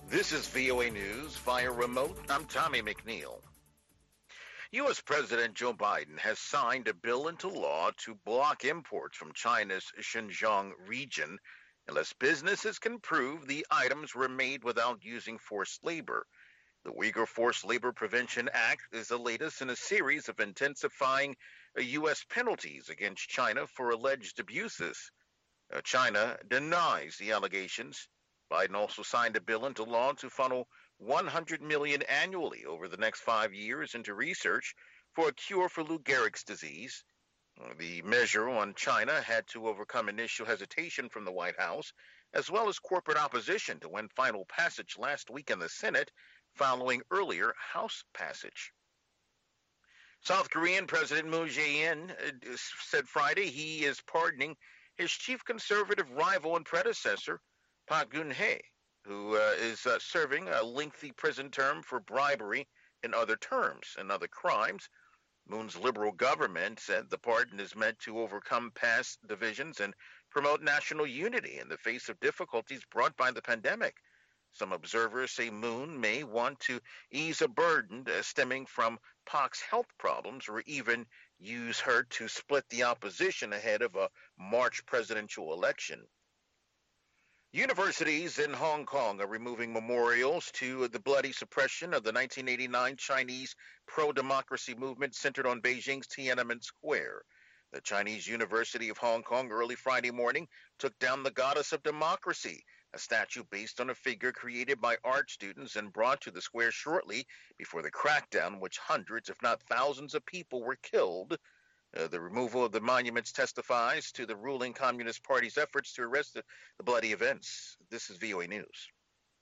This is VOA News via remote. I'm Tommy McNeil. U.S. President Joe Biden has signed a bill into law to block imports from China's Xinjiang region unless businesses can prove the items were made without using forced labor. The Uyghur Forced Labor Prevention Act is the latest in a series of intensifying U.S. penalties against China for alleged abuses. China denies the allegations. Biden also signed a bill into law to funnel $100 million annually over the next 5 years into research for a cure for Lou Gehrig's disease. The measure on China had to overcome initial hesitation from the White House, as well as corporate opposition to win final passage last week in the Senate, following earlier House passage. South Korean President Moon Jae-in said Friday he is pardoning his chief conservative rival and predecessor, Park Geun-hye, who is serving a lengthy prison term for bribery and other crimes. Moon's liberal government said the pardon is meant to overcome past divisions and promote national unity in the face of difficulties brought by the pandemic. Some observers say Moon may want to ease a burden stemming from Park's health problems, or even use her to split the opposition ahead of a March presidential election. Universities in Hong Kong are removing memorials to the bloody suppression of the 1989 Chinese pro-democracy movement centered on Beijing's Tiananmen Square. The Chinese University of Hong Kong early Friday morning took down the Goddess of Democracy, a statue based on a figure created by art students and brought to the square shortly before the crackdown, which hundreds, if not thousands, of people were killed. The removal of the monuments testifies to the ruling Communist Party's efforts to arrest the bloody events. This is VOA News.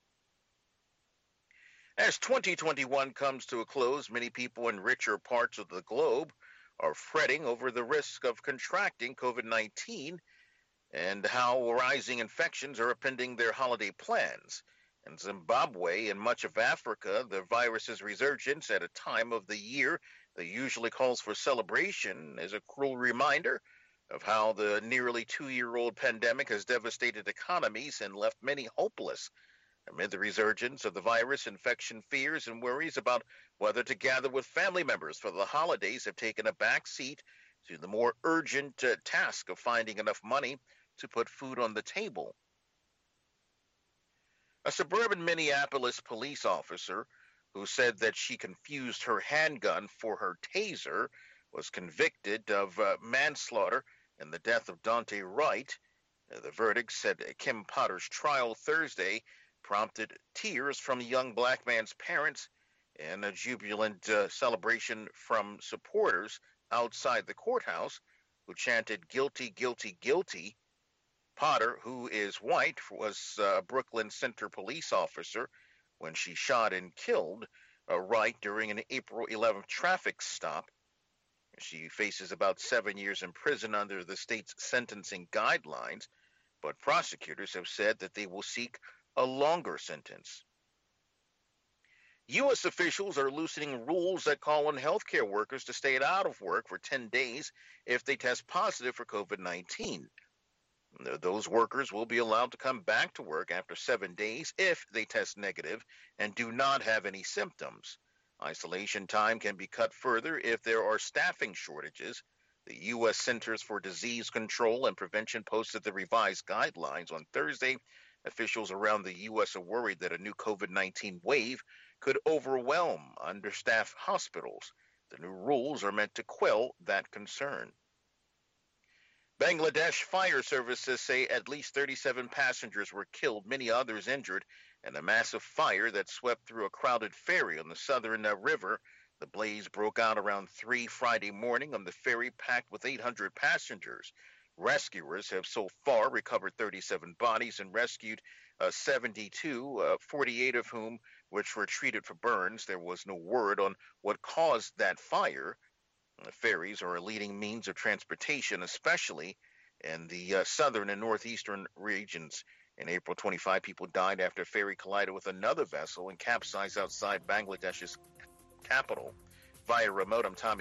As 2021 comes to a close, many people in richer parts of the globe are fretting over the risk of contracting COVID-19 and how rising infections are upending their holiday plans. In Zimbabwe and much of Africa, the virus's resurgence at a time of the year that usually calls for celebration is a cruel reminder of how the nearly 2-year-old pandemic has devastated economies and left many hopeless. Amid the resurgence of the virus, infection fears and worries about whether to gather with family members for the holidays have taken a back seat to the more urgent task of finding enough money to put food on the table. A suburban Minneapolis police officer who said that she confused her handgun for her taser was convicted of manslaughter in the death of Daunte Wright. The verdict, said Kim Potter's trial Thursday, prompted tears from the young black man's parents and a jubilant celebration from supporters outside the courthouse who chanted "Guilty, guilty, guilty." Potter, who is white, was a Brooklyn Center police officer when she shot and killed Wright during an April 11th traffic stop. She faces about 7 years in prison under the state's sentencing guidelines, but prosecutors have said that they will seek a longer sentence. U.S. officials are loosening rules that call on healthcare workers to stay out of work for 10 days if they test positive for COVID-19. Those workers will be allowed to come back to work after 7 days if they test negative and do not have any symptoms. Isolation time can be cut further if there are staffing shortages. The U.S. Centers for Disease Control and Prevention posted the revised guidelines on Thursday. Officials around the U.S. are worried that a new COVID-19 wave could overwhelm understaffed hospitals. The new rules are meant to quell that concern. Bangladesh fire services say at least 37 passengers were killed, many others injured, in a massive fire that swept through a crowded ferry on the southern river. The blaze broke out around 3 Friday morning on the ferry packed with 800 passengers. Rescuers have so far recovered 37 bodies and rescued 72, 48 of whom which were treated for burns. There was no word on what caused that fire. Ferries are a leading means of transportation, especially in the southern and northeastern regions. In April, 25 people died after a ferry collided with another vessel and capsized outside Bangladesh's capital. Via remote, I'm Tommy